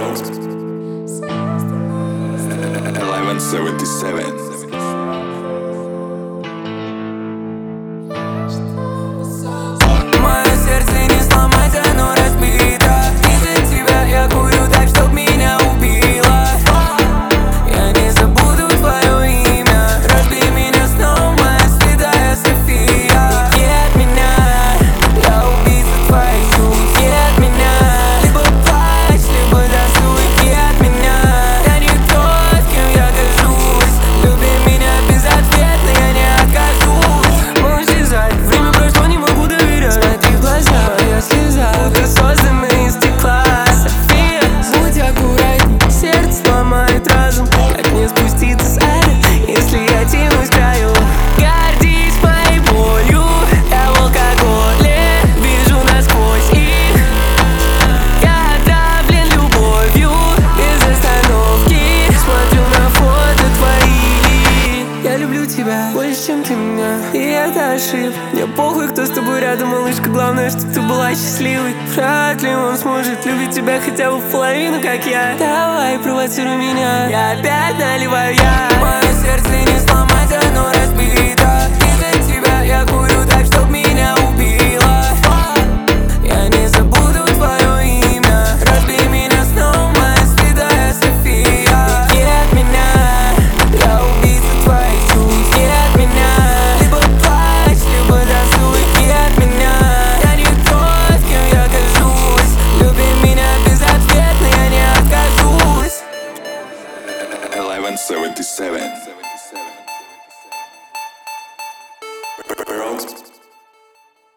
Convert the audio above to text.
1177. Мое сердце не сломать, оно разбито. Из-за тебя я курю так, чтоб меня убило. Я не забуду твое имя. Разбей меня снова, моя святая София. Уйди от меня, я убийца твоих чувств. Уйди от меня, либо плачь, либо танцуй. Уйди от меня, я не тот, кем я кажусь. Люби меня безответно, я не откажусь. Можешь лежать, время прошло, не могу доверять. Смотри в глаза, моя слеза, будто создана из стекла. София, будь аккуратней, сердце сломает разум. Как не спуститься с ада, если я тянусь к краю? Гордись моей болью, я в алкоголе, вижу насквозь их. Я отравлен любовью, без остановки смотрю на фото твои. Я люблю тебя больше, чем ты меня, и это ошибка. Мне похуй, кто с тобой рядом, малышка. Главное, что ты была счастливой. Вряд ли он сможет любить тебя хотя бы в половину, как я. Давай, провоцируй меня, я опять наливаю я. Мое сердце не